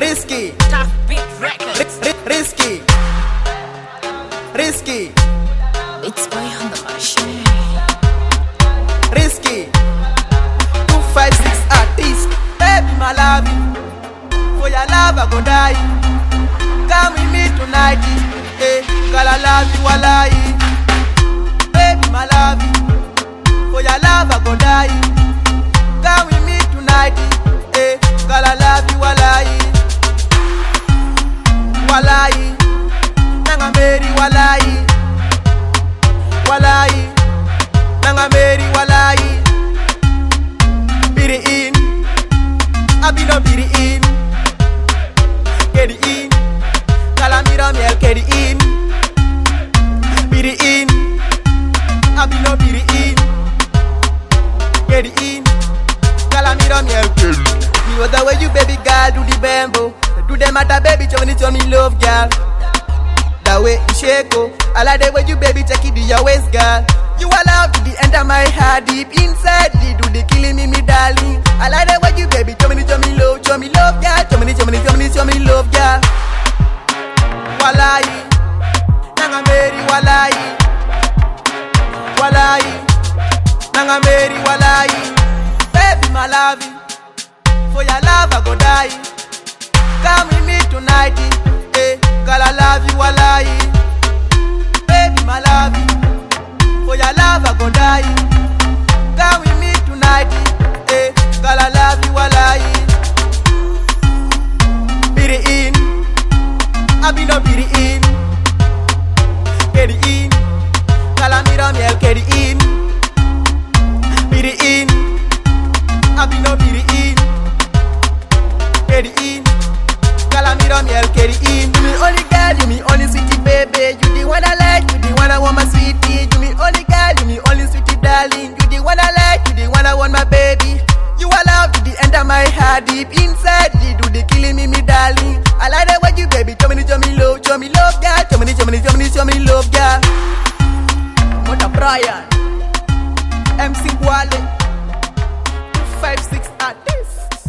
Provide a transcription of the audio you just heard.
Risky, Tough Beat Records. risky, risky, It's boy on the machine. risky. 256 artist, baby my love. For your love I go die. Come with me tonight, eh? Girl I love you, walai. Baby my love. For your love I go die. Come with me tonight, eh? Girl I love you, walai. Walai, nanga meri walai. Walai, nanga meri walai. Biri in, abino biri in. Kedi in, kalamira miel kedi in. Biri in, abino biri in. Kedi in, kalamira miel kedi. Me was the way you baby girl do the bambo. Do the matter baby, show me love girl. The way you shake oh, I like the way you baby take it to your waist girl. You allow to the enter my heart deep inside. You do the killing me darling. I like the way you baby show me love girl. Show me love girl. Walai, nanga meri walai. Walai, nanga meri walai. Baby my love, for your love I go die. Come with me tonight, eh? Girl I love you, walai. Baby my love, for your love I go die. Come with me tonight, eh? Girl I love you, walai. Biri in, abino biri in. Kedi in, kalamira miel kedi in. Biri in, abino biri in. Kedi in, kalamira miel kedi in. You me only girl, you me only sweetie baby. You the one I like, you the one I want my sweetie. You me only girl, you me only sweetie darling. You the one I like, you the one I want my baby. You allow to the enter my heart deep inside. You do the killing me darling. I like the way you baby show me love girl. Show me love girl. Mota Brian, MC Wale, 256 artists.